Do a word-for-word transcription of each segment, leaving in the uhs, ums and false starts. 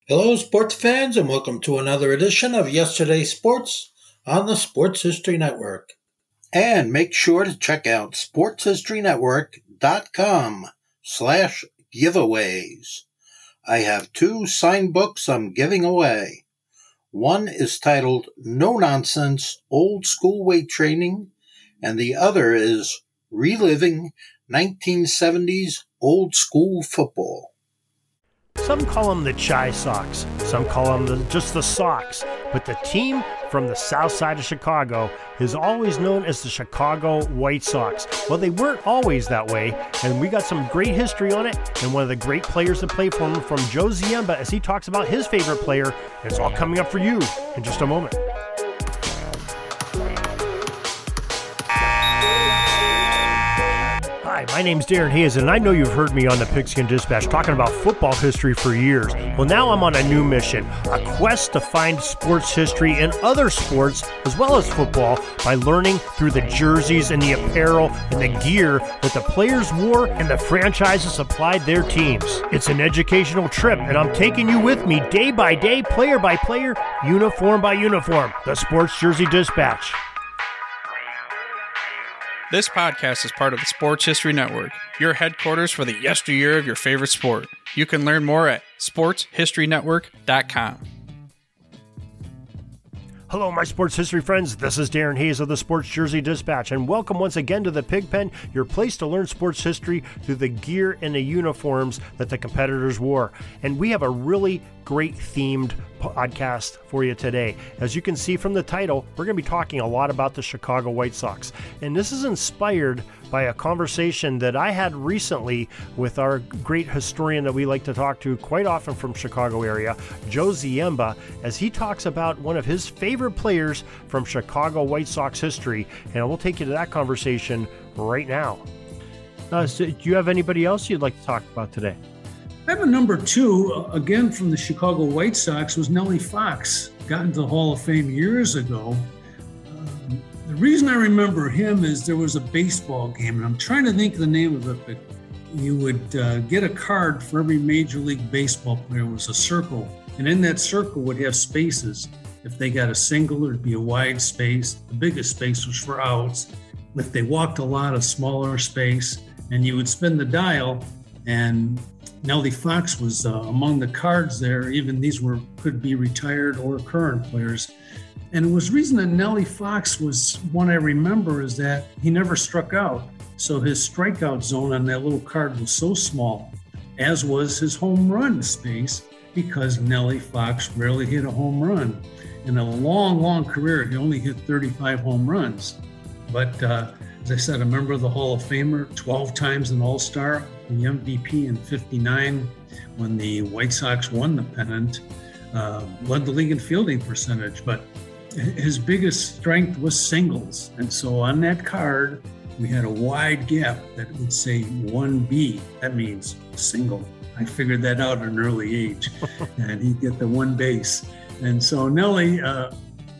Hello, sports fans, and welcome to another edition of Yesterday's Sports on the Sports History Network. And make sure to check out sportshistorynetwork.com slash giveaways. I have two signed books I'm giving away. One is titled No Nonsense Old School Weight Training, and the other is Reliving nineteen seventies Old School Football. Some call them the Chi Sox, some call them the, just the Sox, but the team from the south side of Chicago is always known as the Chicago White Sox. Well, they weren't always that way, and we got some great history on it, and one of the great players that played for him from Joe Ziemba as he talks about his favorite player. It's all coming up for you in just a moment. Hi, my name's Darren Hayes, and I know you've heard me on the Pigskin Dispatch talking about football history for years. Well, now I'm on a new mission, a quest to find sports history in other sports as well as football by learning through the jerseys and the apparel and the gear that the players wore and the franchises supplied their teams. It's an educational trip, and I'm taking you with me day by day, player by player, uniform by uniform. The Sports Jersey Dispatch. This podcast is part of the Sports History Network, your headquarters for the yesteryear of your favorite sport. You can learn more at sports history network dot com. Hello, my sports history friends. This is Darren Hayes of the Sports Jersey Dispatch, and welcome once again to the Pigpen, your place to learn sports history through the gear and the uniforms that the competitors wore. And we have a really great themed podcast for you today. As you can see from the title, we're going to be talking a lot about the Chicago White Sox. And this is inspired by a conversation that I had recently with our great historian that we like to talk to quite often from Chicago area, Joe Ziemba, as he talks about one of his favorite players from Chicago White Sox history. And we'll take you to that conversation right now. Uh, so do you have anybody else you'd like to talk about today? I have a number two, uh, again from the Chicago White Sox, was Nellie Fox. Got into the Hall of Fame years ago. Um, the reason I remember him is there was a baseball game, and I'm trying to think of the name of it, but you would uh, get a card for every Major League Baseball player. It was a circle, and in that circle would have spaces. If they got a single, there'd be a wide space. The biggest space was for outs. If they walked a lot, a smaller space, and you would spin the dial, and Nellie Fox was uh, among the cards there. Even these were could be retired or current players. And it was reason that Nellie Fox was one I remember is that he never struck out. So his strikeout zone on that little card was so small, as was his home run space, because Nellie Fox rarely hit a home run. In a long, long career, he only hit thirty-five home runs. But uh, as I said, a member of the Hall of Famer, twelve times an All-Star, the M V P in fifty-nine when the White Sox won the pennant, uh, led the league in fielding percentage, but his biggest strength was singles. And so on that card, we had a wide gap that would say one B. That means single. I figured that out at an early age, and he'd get the one base. And so Nellie, uh,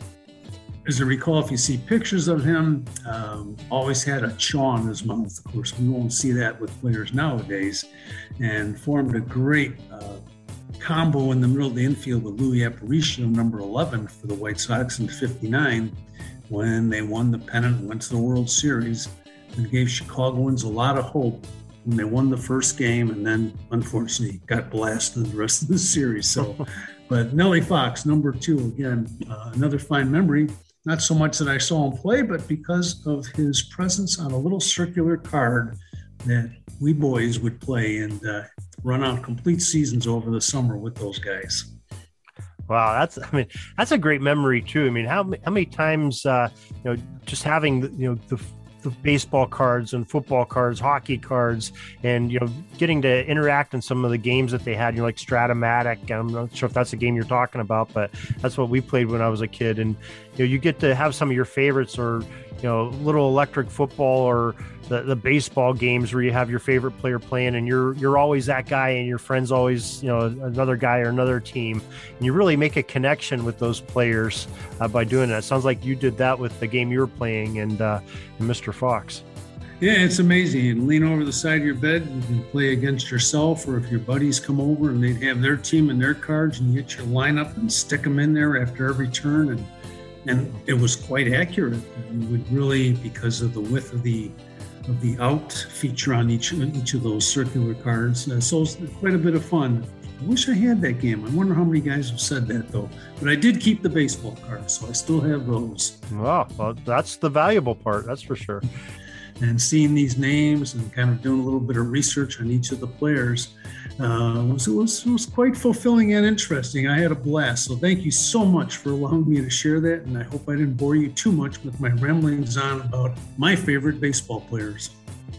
as I recall, if you see pictures of him, um, always had a chaw in his mouth. Of course, we won't see that with players nowadays, and formed a great uh, combo in the middle of the infield with Louis Aparicio, number eleven for the White Sox in fifty-nine, when they won the pennant and went to the World Series, and gave Chicagoans a lot of hope when they won the first game, and then unfortunately got blasted the rest of the series. So, but Nellie Fox, number two, again, uh, another fine memory. Not so much that I saw him play, but because of his presence on a little circular card that we boys would play and uh, run out complete seasons over the summer with those guys. Wow, that's I mean that's a great memory too. I mean, how how many times uh, you know just having you know the the baseball cards and football cards, hockey cards, and, you know, getting to interact in some of the games that they had, you know, like Stratomatic. I'm not sure if that's the game you're talking about, but that's what we played when I was a kid. And, you know, you get to have some of your favorites, or, you know, little electric football, or the, the baseball games where you have your favorite player playing, and you're you're always that guy, and your friend's always, you know, another guy or another team. And you really make a connection with those players uh, by doing that. It sounds like you did that with the game you were playing and, uh, and Mister Fox. Yeah, it's amazing. You lean over the side of your bed and you can play against yourself, or if your buddies come over and they'd have their team and their cards, and you get your lineup and stick them in there after every turn. And and it was quite accurate. You would really, because of the width of the of the out feature on each each of those circular cards. Uh, so it's quite a bit of fun. I wish I had that game. I wonder how many guys have said that, though. But I did keep the baseball cards, so I still have those. Wow, well, that's the valuable part, that's for sure. And seeing these names and kind of doing a little bit of research on each of the players uh, was, was was quite fulfilling and interesting. I had a blast. So thank you so much for allowing me to share that. And I hope I didn't bore you too much with my ramblings on about my favorite baseball players.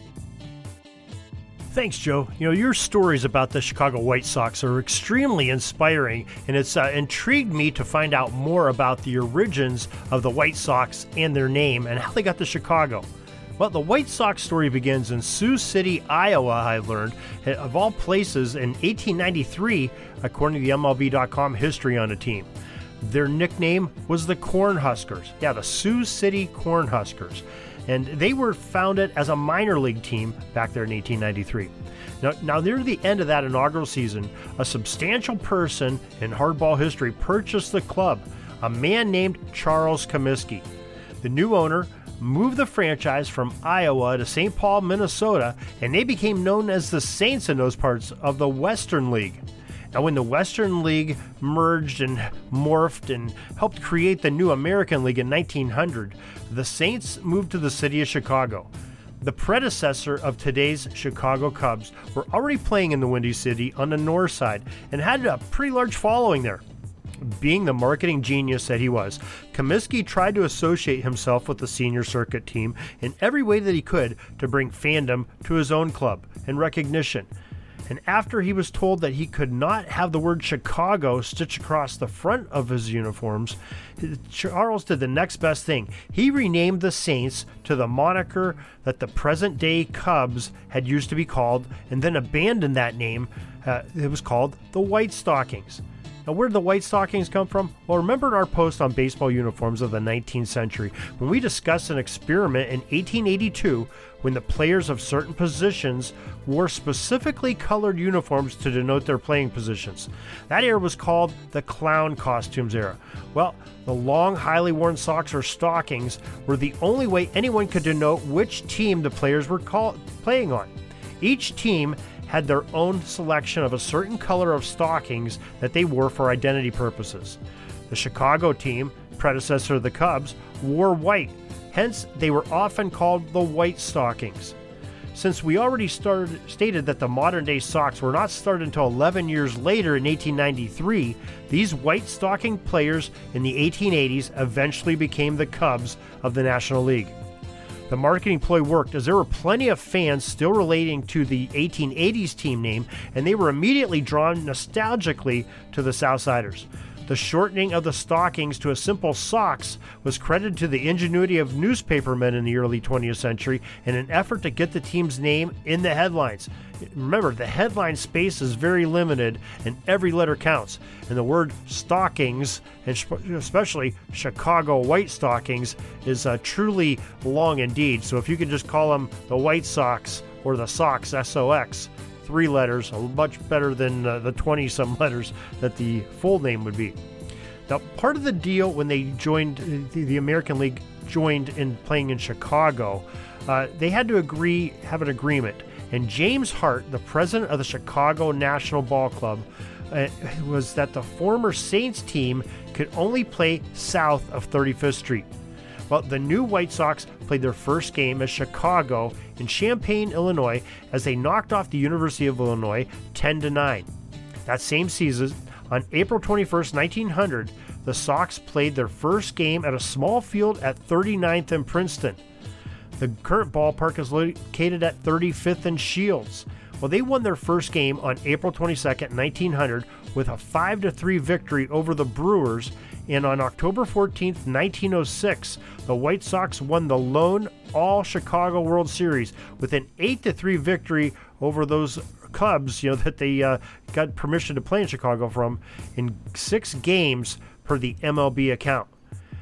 Thanks, Joe. You know, your stories about the Chicago White Sox are extremely inspiring, and it's uh, intrigued me to find out more about the origins of the White Sox and their name and how they got to Chicago. Well, the White Sox story begins in Sioux City, Iowa, I learned, of all places, in eighteen ninety-three, according to the M L B dot com history on the team. Their nickname was the Cornhuskers. Yeah, the Sioux City Cornhuskers. And they were founded as a minor league team back there in eighteen ninety-three. Now, now near the end of that inaugural season, a substantial person in hardball history purchased the club, a man named Charles Comiskey. The new owner moved the franchise from Iowa to Saint Paul, Minnesota, and they became known as the Saints in those parts of the Western League. Now, when the Western League merged and morphed and helped create the new American League in nineteen hundred, the Saints moved to the city of Chicago. The predecessor of today's Chicago Cubs were already playing in the Windy City on the north side and had a pretty large following there. Being the marketing genius that he was, Comiskey tried to associate himself with the senior circuit team in every way that he could to bring fandom to his own club and recognition. And after he was told that he could not have the word Chicago stitched across the front of his uniforms, Charles did the next best thing. He renamed the Saints to the moniker that the present-day Cubs had used to be called, and then abandoned that name. Uh, it was called the White Stockings. Now, where did the White Stockings come from? Well, remember our post on baseball uniforms of the nineteenth century when we discussed an experiment in eighteen eighty-two when the players of certain positions wore specifically colored uniforms to denote their playing positions. That era was called the clown costumes era. Well, the long, highly worn socks or stockings were the only way anyone could denote which team the players were call- playing on. Each team had their own selection of a certain color of stockings that they wore for identity purposes. The Chicago team, predecessor of the Cubs, wore white. Hence, they were often called the White Stockings. Since we already started, stated that the modern-day Sox were not started until eleven years later in eighteen ninety-three, these white stocking players in the eighteen eighties eventually became the Cubs of the National League. The marketing ploy worked as there were plenty of fans still relating to the eighteen eighties team name, and they were immediately drawn nostalgically to the Southsiders. The shortening of the stockings to a simple socks was credited to the ingenuity of newspapermen in the early twentieth century in an effort to get the team's name in the headlines. Remember, the headline space is very limited and every letter counts. And the word stockings, and especially Chicago White Stockings, is uh, truly long indeed. So if you could just call them the White Sox or the Sox, S O X, three letters, much better than uh, the twenty-some letters that the full name would be. Now, part of the deal when they joined, the, the American League joined in playing in Chicago, uh, they had to agree, have an agreement. And James Hart, the president of the Chicago National Ball Club, uh, was that the former Saints team could only play south of thirty-fifth Street. Well, the new White Sox played their first game as Chicago in Champaign, Illinois, as they knocked off the University of Illinois ten to nine. That same season, on April twenty-first, nineteen hundred, the Sox played their first game at a small field at thirty-ninth and Princeton. The current ballpark is located at thirty-fifth and Shields. Well, they won their first game on April twenty-second, nineteen hundred, with a five to three victory over the Brewers, and on October fourteenth, nineteen oh six, the White Sox won the lone All-Chicago World Series with an eight to three victory over those Cubs, you know, that they uh, got permission to play in Chicago from in six games per the M L B account.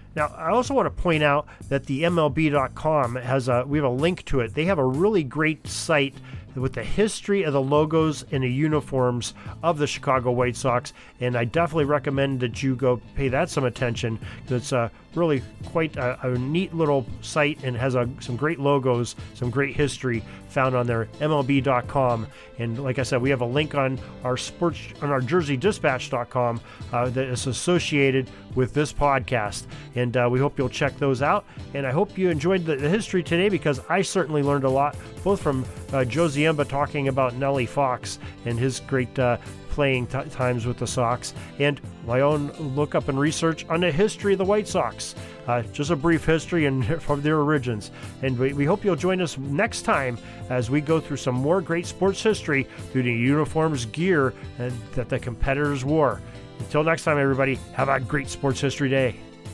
Now, I also want to point out that the M L B dot com has a, we have a link to it. They have a really great site with the history of the logos and the uniforms of the Chicago White Sox, and I definitely recommend that you go pay that some attention, because it's uh, really quite a, a neat little site and has a, some great logos, some great history found on their M L B dot com. And like I said, we have a link on our sports on our Jersey Dispatch dot com uh, that is associated with this podcast, and uh, we hope you'll check those out. And I hope you enjoyed the, the history today, because I certainly learned a lot, both from uh, Joe Ziemba talking about Nellie Fox and his great uh, playing t- times with the Sox, and my own look up and research on the history of the White Sox. Uh, just a brief history and from their origins. And we, we hope you'll join us next time as we go through some more great sports history through the uniforms, gear, and that the competitors wore. Until next time, everybody, have a great sports history day.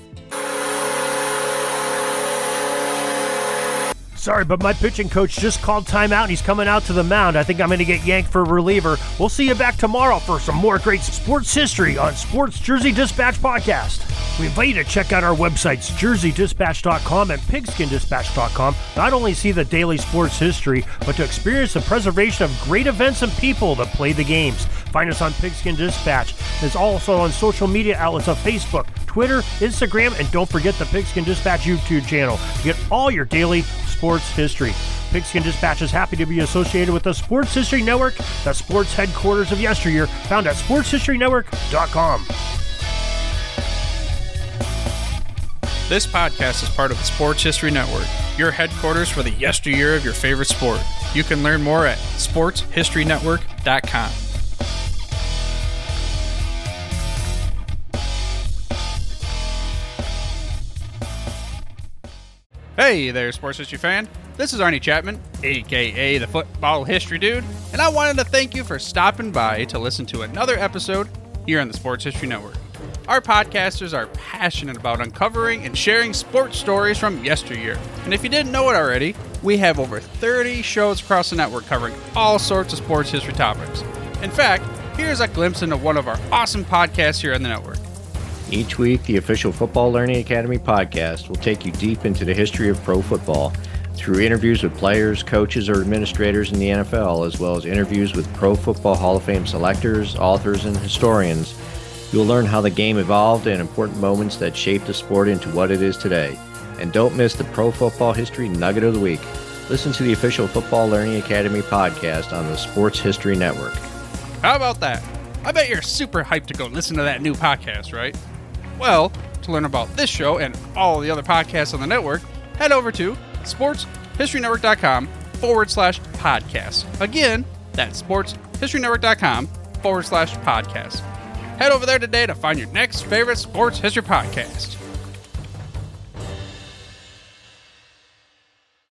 Sorry, but my pitching coach just called timeout and he's coming out to the mound. I think I'm going to get yanked for a reliever. We'll see you back tomorrow for some more great sports history on Sports Jersey Dispatch Podcast. We invite you to check out our websites, Jersey Dispatch dot com and Pigskin Dispatch dot com. Not only see the daily sports history, but to experience the preservation of great events and people that play the games. Find us on Pigskin Dispatch. It's also on social media outlets of Facebook, Twitter, Instagram, and don't forget the Pigskin Dispatch YouTube channel to get all your daily sports history. Pigskin Dispatch is happy to be associated with the Sports History Network, the sports headquarters of yesteryear, found at sports history network dot com. This podcast is part of the Sports History Network, your headquarters for the yesteryear of your favorite sport. You can learn more at sports history network dot com. Hey there, sports history fan. This is Arnie Chapman, aka the Football History Dude, and I wanted to thank you for stopping by to listen to another episode here on the Sports History Network. Our podcasters are passionate about uncovering and sharing sports stories from yesteryear. And if you didn't know it already, we have over thirty shows across the network covering all sorts of sports history topics. In fact, here's a glimpse into one of our awesome podcasts here on the network. Each week, the official Football Learning Academy podcast will take you deep into the history of pro football through interviews with players, coaches, or administrators in the N F L, as well as interviews with Pro Football Hall of Fame selectors, authors, and historians. You'll learn how the game evolved and important moments that shaped the sport into what it is today. And don't miss the Pro Football History Nugget of the Week. Listen to the official Football Learning Academy podcast on the Sports History Network. How about that? I bet you're super hyped to go listen to that new podcast, right? Well, to learn about this show and all the other podcasts on the network, head over to sports history network dot com forward slash podcast. Again, that's sports history network dot com forward slash podcast. Head over there today to find your next favorite sports history podcast.